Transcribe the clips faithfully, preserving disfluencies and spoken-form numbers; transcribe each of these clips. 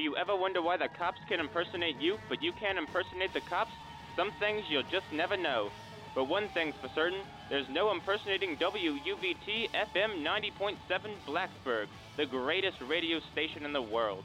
you ever wonder why the cops can impersonate you, but you can't impersonate the cops? Some things you'll just never know. But one thing's for certain, there's no impersonating W U V T F M ninety point seven Blacksburg, the greatest radio station in the world.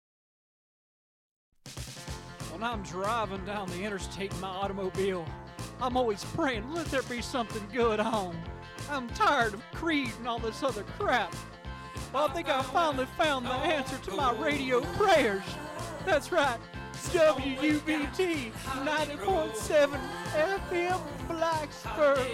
When I'm driving down the interstate in my automobile, I'm always praying, let there be something good on. I'm tired of Creed and all this other crap. Well, I think I finally found the answer to my radio prayers. That's right, it's W U V T ninety point seven F M Blacksburg.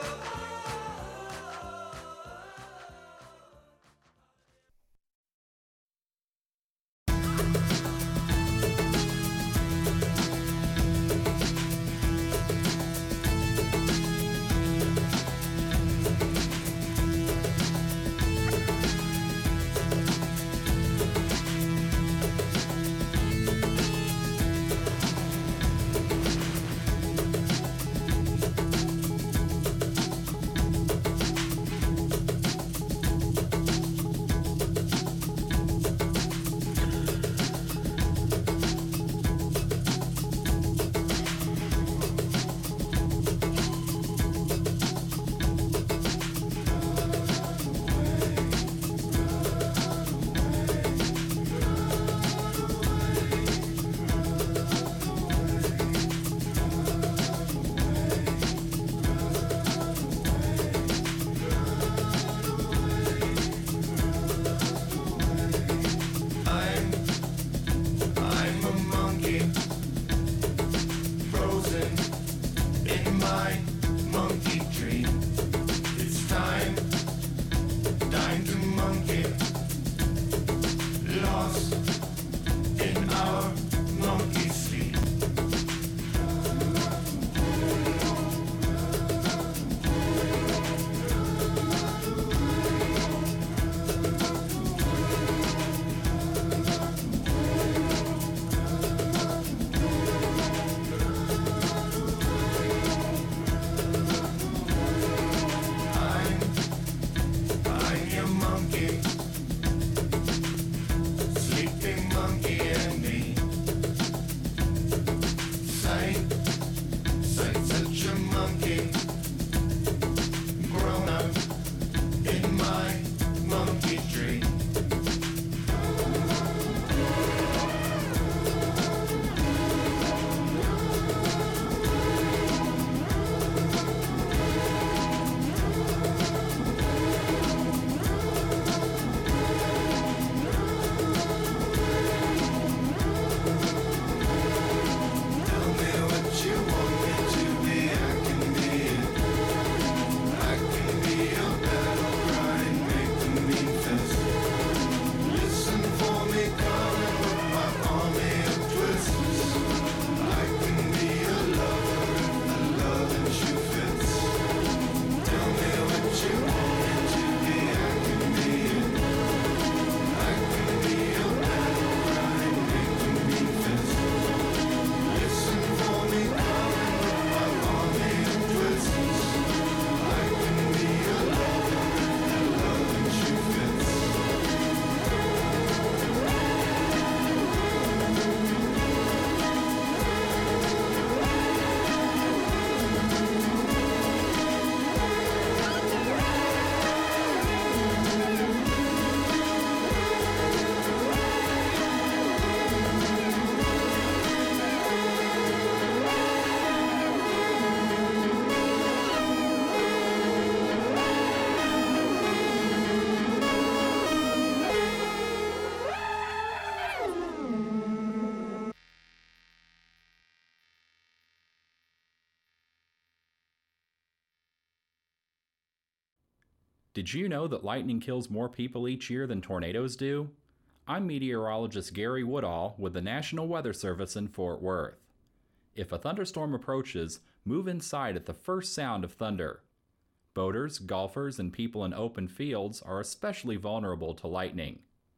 Did you know that lightning kills more people each year than tornadoes do? I'm meteorologist Gary Woodall with the National Weather Service in Fort Worth. If a thunderstorm approaches, move inside at the first sound of thunder. Boaters, golfers, and people in open fields are especially vulnerable to lightning.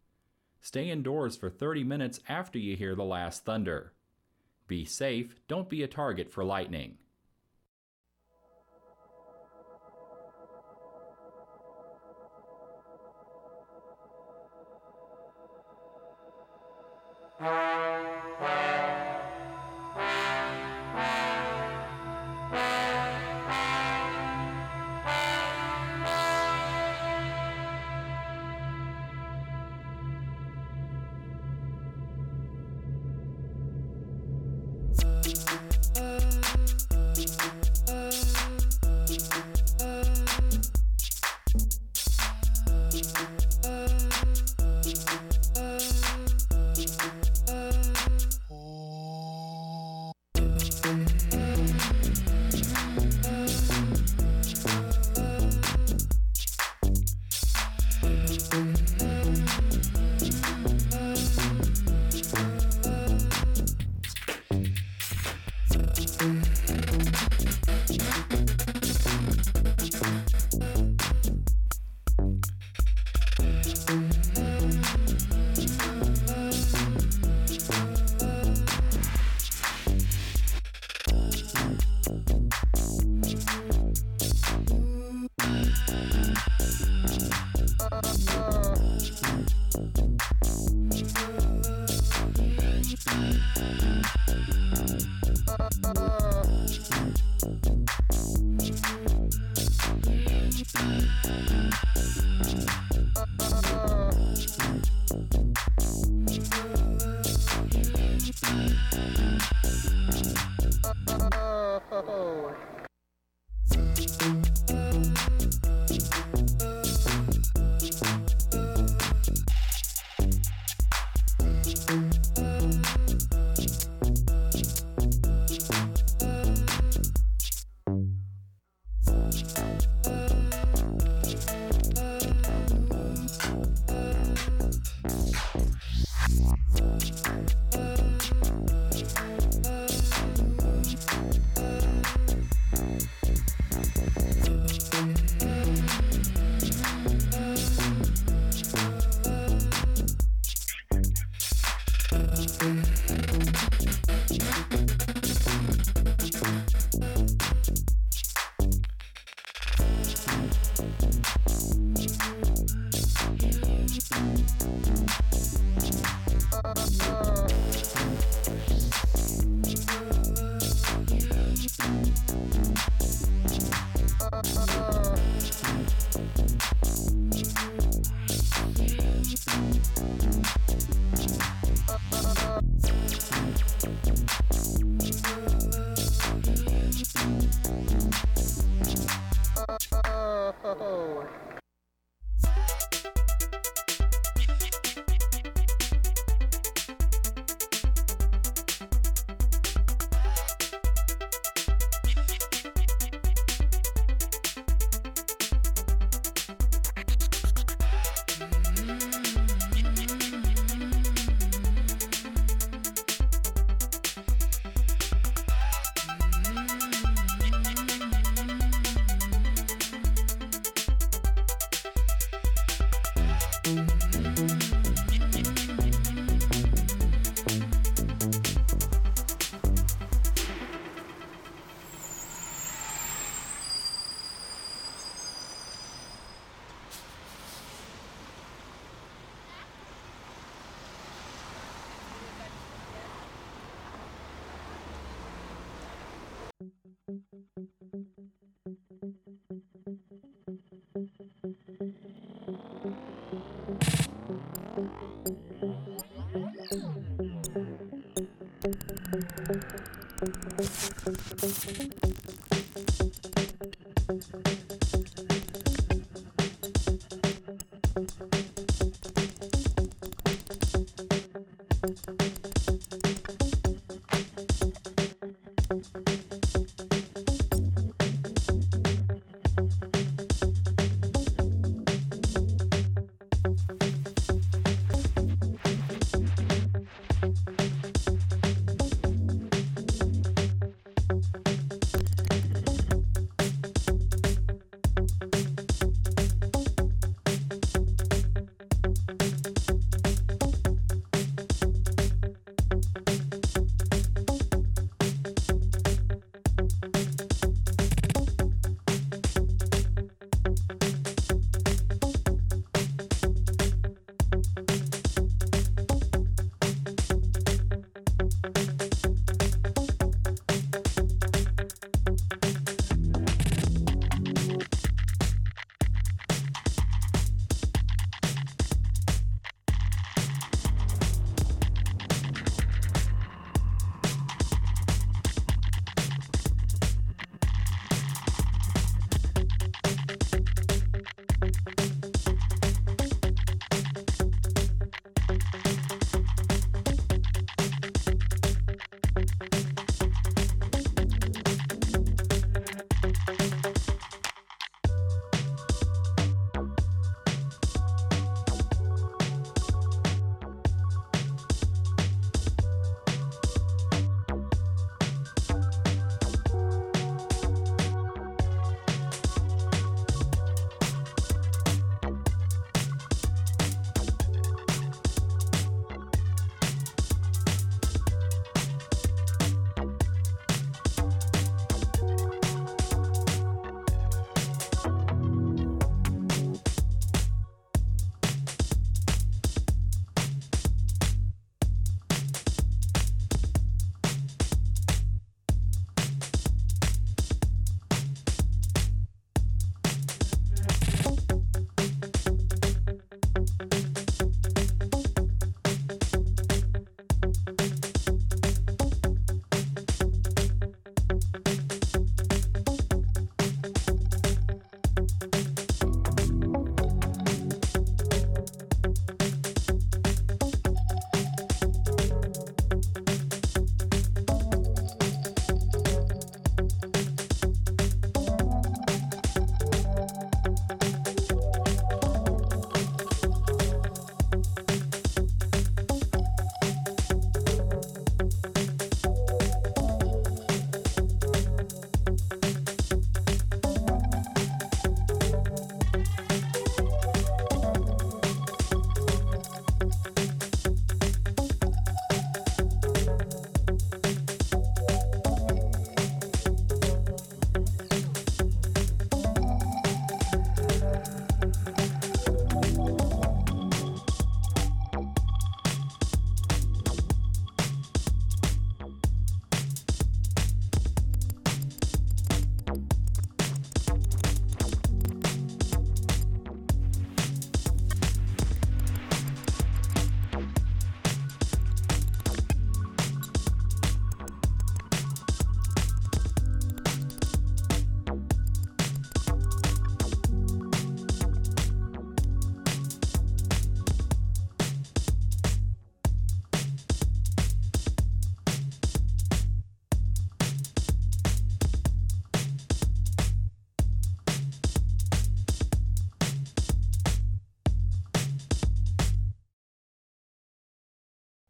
Stay indoors for thirty minutes after you hear the last thunder. Be safe, don't be a target for lightning. Uh, uh, uh.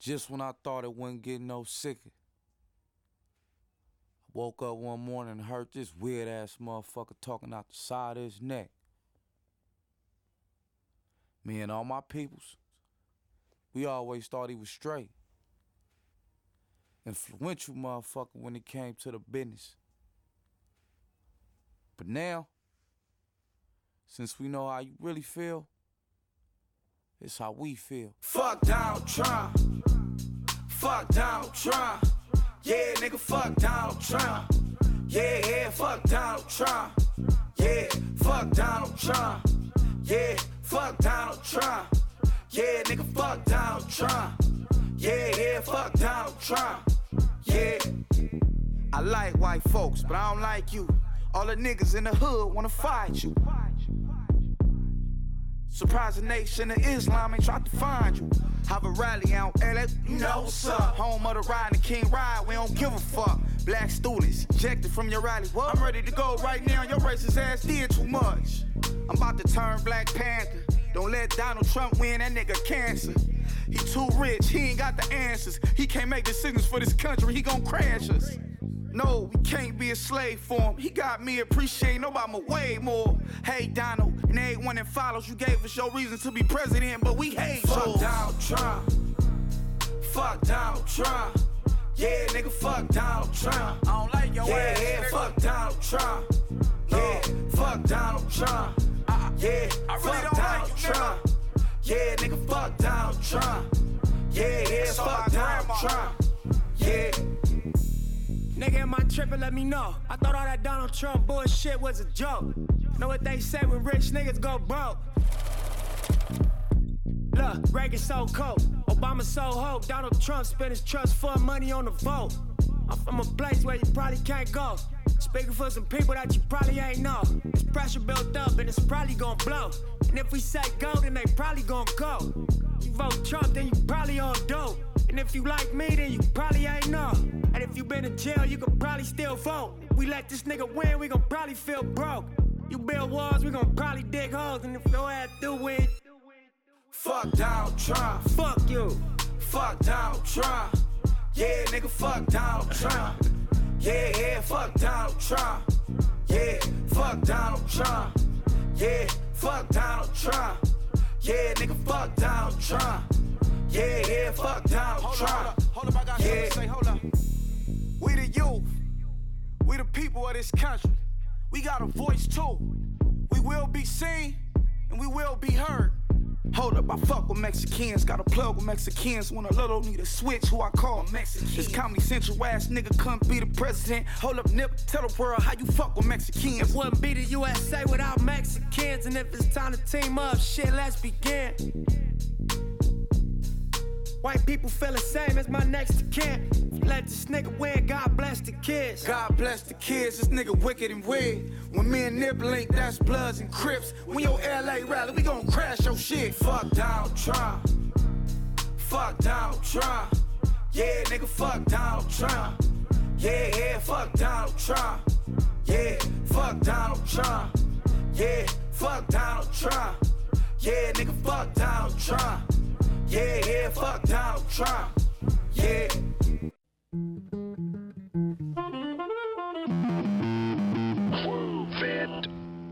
Just when I thought it wouldn't get no sicker, I woke up one morning and heard this weird ass motherfucker talking out the side of his neck. Me and all my peoples, we always thought he was straight. Influential motherfucker when it came to the business. But now, since we know how you really feel, it's how we feel. Fuck Donald Trump. Fuck Donald Trump. Yeah, nigga, fuck Donald Trump. Yeah, yeah, fuck Donald Trump. Yeah, fuck Donald Trump. Yeah, fuck Donald Trump. Yeah, nigga, fuck Donald Trump. Yeah, yeah, fuck Donald Trump. Yeah. I like white folks, but I don't like you. All the niggas in the hood wanna fight you. Surprise the nation of Islam ain't tried to find you. Have a rally out L A, you know what's up. Home of the ride and King Ride, we don't give a fuck. Black students ejected from your rally. What? I'm ready to go right now, your racist ass did too much. I'm about to turn Black Panther. Don't let Donald Trump win, that nigga cancer. He too rich, he ain't got the answers. He can't make decisions for this country, he gon' crash us. No, we can't be a slave for him. He got me appreciating Obama way more. Hey, Donald, and everyone that follows, you gave us your reason to be president, but we hate you. Fuck Donald Trump. Fuck Donald Trump. Yeah, nigga, fuck Donald Trump. I don't like your yeah, ass. Yeah, yeah, fuck Donald Trump. Yeah, fuck Donald Trump. Uh, yeah, I really fuck Donald like Trump. Nigga. Yeah, nigga, fuck Donald Trump. Yeah, yeah, so fuck Donald grandma. Trump. Yeah. Nigga, am I tripping? Let me know. I thought all that Donald Trump bullshit was a joke. Know what they say when rich niggas go broke? Look, Reagan so cold, Obama so hope. Donald Trump spent his trust fund money on the vote. I'm from a place where you probably can't go. Speaking for some people that you probably ain't know. This pressure built up and it's probably gonna blow. And if we say go, then they probably gonna go. You vote Trump, then you probably on dope. And if you like me, then you probably ain't know. And if you been in jail, you could probably still vote. If we let this nigga win, we gon' probably feel broke. You build walls, we gon' probably dig holes. And if your ass do win, fuck Donald Trump. Fuck you. Fuck Donald Trump. Yeah, nigga, fuck Donald Trump. Yeah, yeah, fuck Donald Trump. Yeah, fuck Donald Trump. Yeah, fuck Donald Trump. Yeah, nigga, fuck Donald Trump. Yeah, yeah, fuck Donald hold Trump. Up, hold up, hold up, I got yeah. something to say, hold up. We the youth. We the people of this country. We got a voice too. We will be seen and we will be heard. Hold up, I fuck with Mexicans. Got a plug with Mexicans. When a little need a switch, who I call Mexican. This Comedy Central ass nigga couldn't be the president. Hold up, Nip, tell the world how you fuck with Mexicans. It wouldn't be the U S A without Mexicans. And if it's time to team up, shit, let's begin. White people feel the same as my next of kin. Let this nigga win, God bless the kids. God bless the kids, this nigga wicked and weird. When me and Nip link, that's Bloods and Crips. When your L A rally, we gon' crash your shit. Fuck Donald Trump. Fuck Donald Trump. Yeah, nigga, fuck Donald Trump. Yeah, yeah, fuck Donald Trump. Yeah, fuck Donald Trump. Yeah, fuck Donald Trump. Yeah, nigga, fuck Donald Trump. Yeah, yeah, fuck Donald Trump. Yeah. Move it.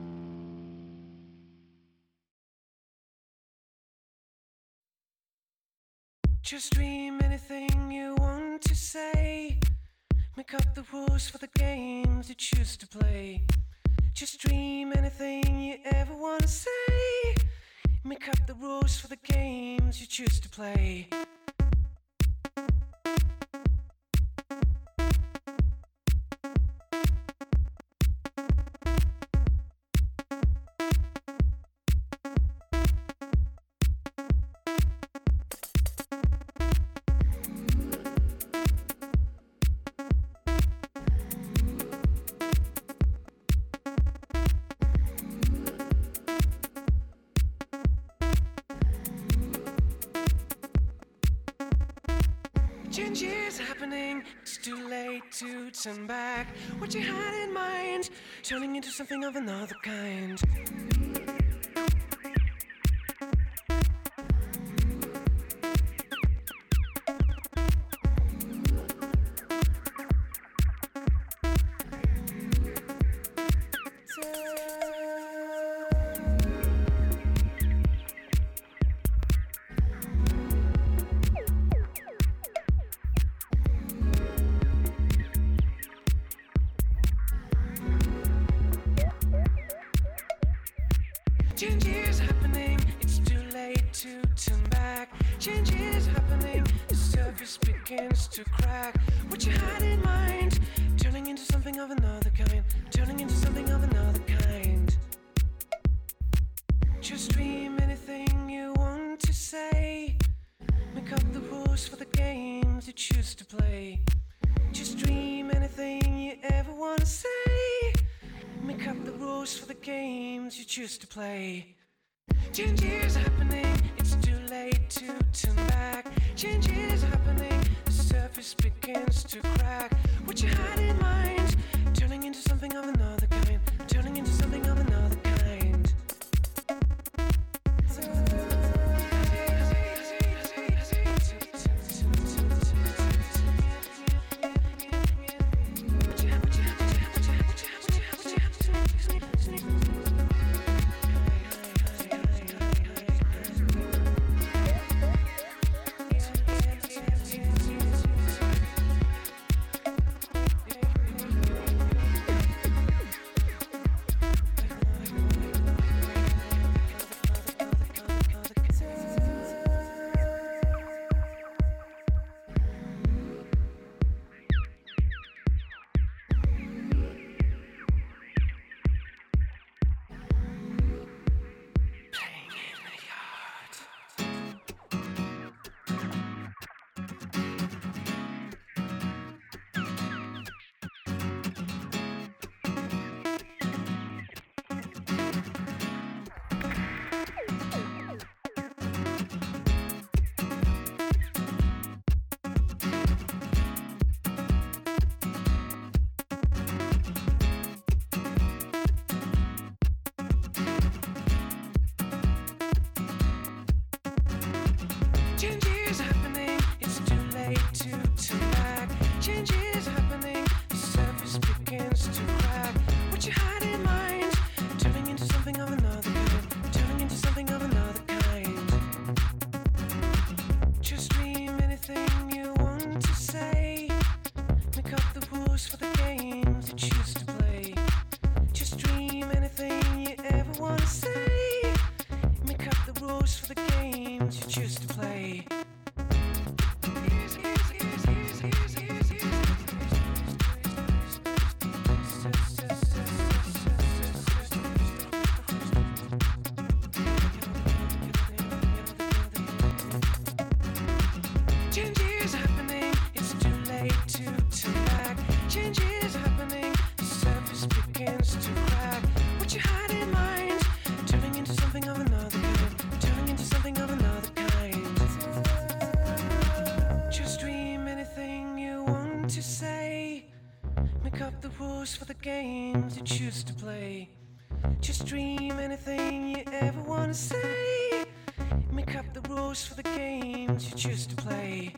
Just dream anything you want to say. Make up the rules for the games you choose to play. Just dream anything you ever want to say. Make up the rules for the games you choose to play. Change is happening, it's too late to turn back. What you had in mind, turning into something of another kind. Change is happening, it's too late to turn back. Change is happening, the surface begins to crack. What you had in mind, turning into something of another kind. Turning into something of another kind. Just dream anything you want to say. Make up the rules for the games you choose to play. Just dream anything you ever want to say. Make up the rules for the games you choose to play. Change is happening, it's too late to turn back. Change is happening, the surface begins to crack. What you had in mind, turning into something of another kind. Turning into something of another kind. Change is happening, it's too late to turn back. Change is happening, the surface begins to crack. What you had in mind, turning into something of another kind. Turning into something of another kind. Just dream anything you want to say. Make up the rules for the games you choose to play. Just dream anything you ever want to say. Make up the rules for the games you choose to play. Change is happening, it's too late to turn back. Change is happening, the surface begins to crack. What you had in mind, turning into something of another kind. Turning into something of another kind. Just dream anything you want to say. Make up the rules for the games you choose to play. Just dream anything you ever want to say. Make up the rules for the games you choose to play.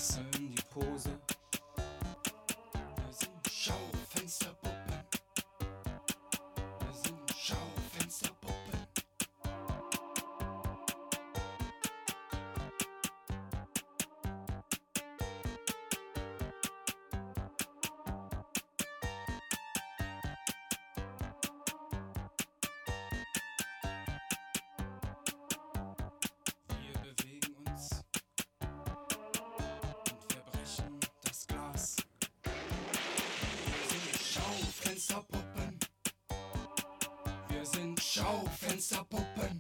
wechseln die Pose. Wir sind Schaufensterpuppen. Wir sind Schaufensterpuppen. Wir bewegen uns und wir brechen das Glas. Wir sind Schaufensterpuppen. Wir sind Schaufensterpuppen.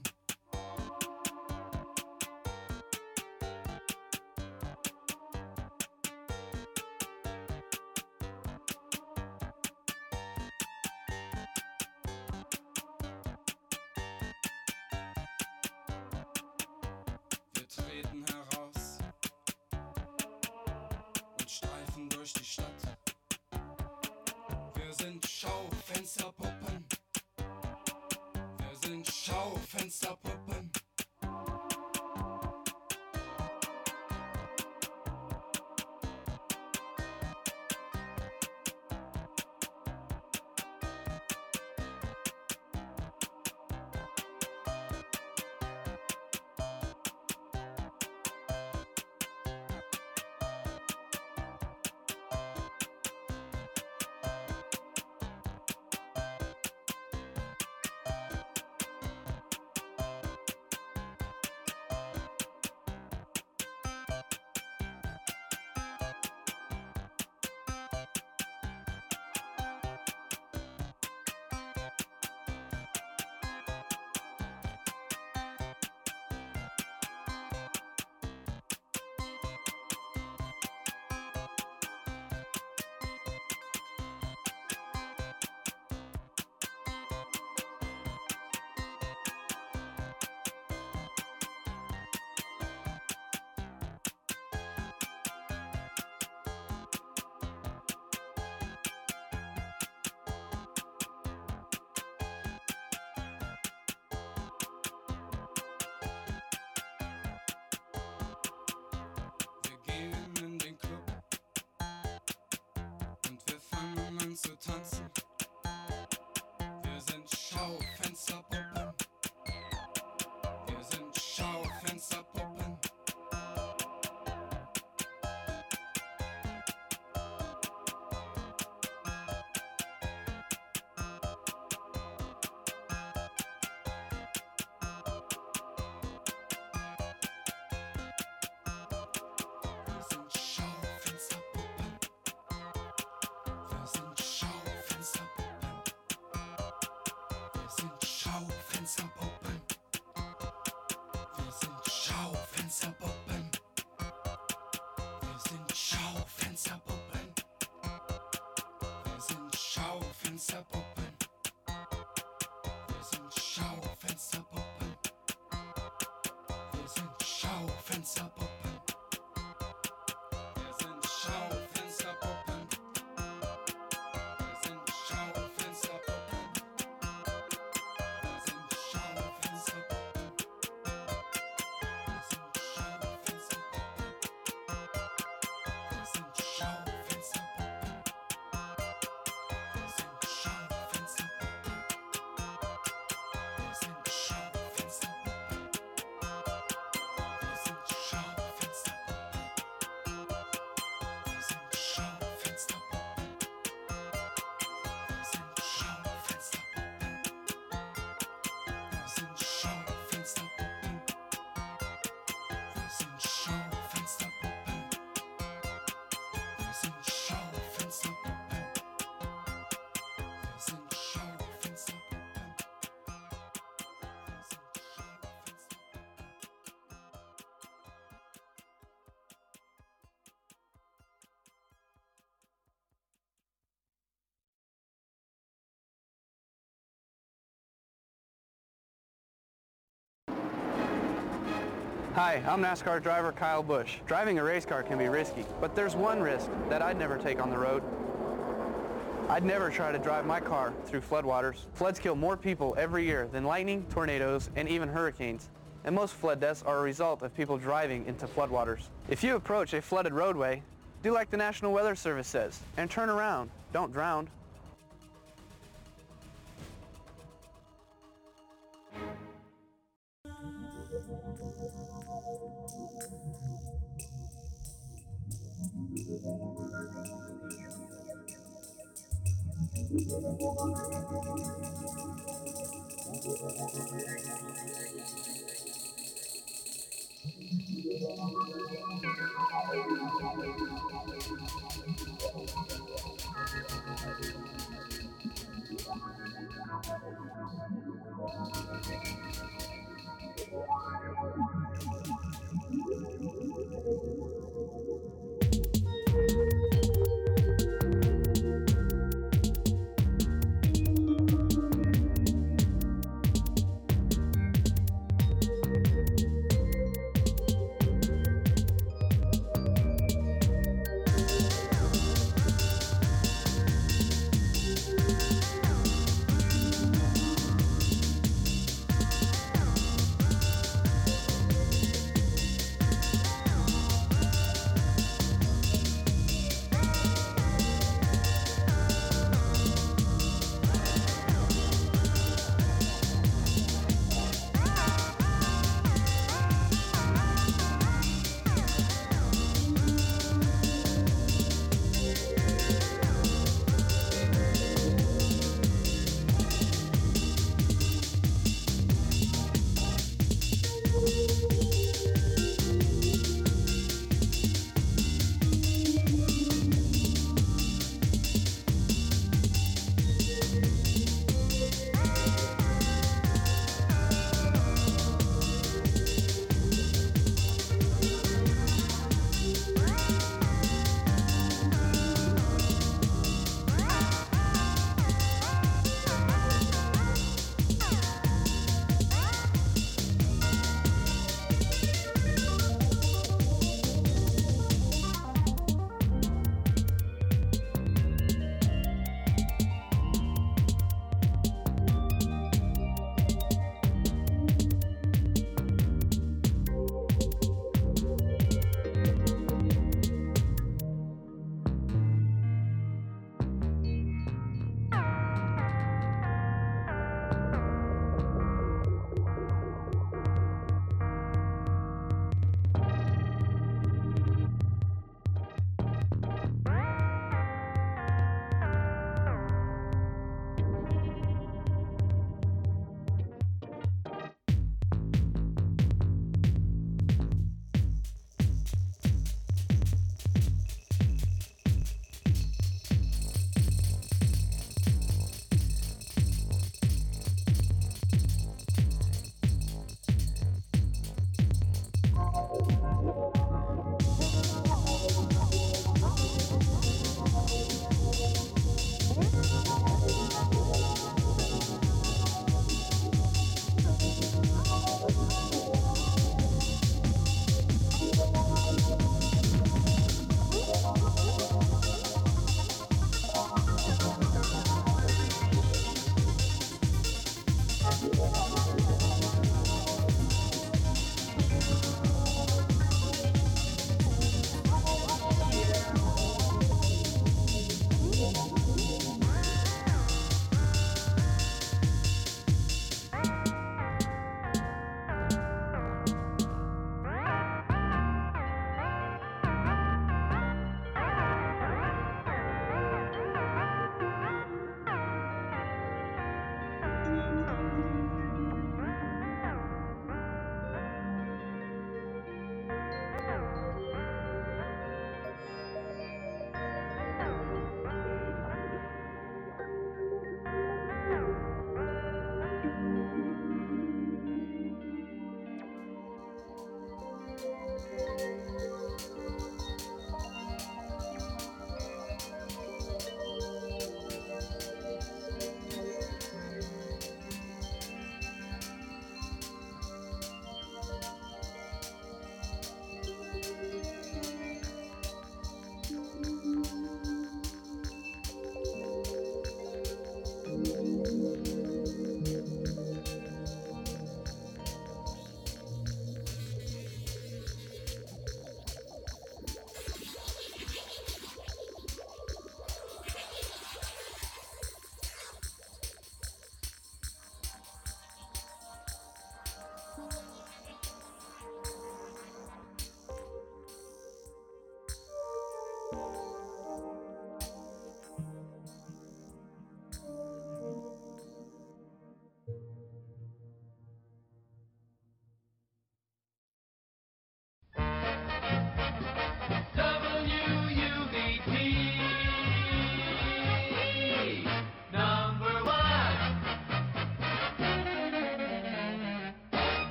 Wir treten heraus und streifen durch die Stadt. Wir sind Schaufensterpuppen. Wir sind Schaufensterpuppen. Wir gehen in den Club und wir fangen an zu tanzen. Wir sind Schaufensterpuppen. Wir sind Schaufensterpuppen. Wir sind Schaufensterpuppen. Wir sind Schaufensterpuppen. Wir sind Schaufensterpuppen. Wir sind Schaufensterpuppen. Wir sind Schaufensterpuppen. Wir sind Schaufensterpuppen. Wir sind Schaufensterpuppen. Wir sind Schaufensterpuppen. Wir sind Schaufensterpuppen. Wir sind Schaufensterpuppen. Wir sind Schaufensterpuppen. Wir sind Schaufensterpuppen. Wir sind Schaufensterpuppen. Wir sind Schaufensterpuppen. Wir sind Schaufensterpuppen. Wir sind Hi, I'm NASCAR driver Kyle Busch. Driving a race car can be risky, but there's one risk that I'd never take on the road. I'd never try to drive my car through floodwaters. Floods kill more people every year than lightning, tornadoes, and even hurricanes. and most flood deaths are a result of people driving into floodwaters. If you approach a flooded roadway, do like the National Weather Service says, and turn around. Don't drown.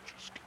Just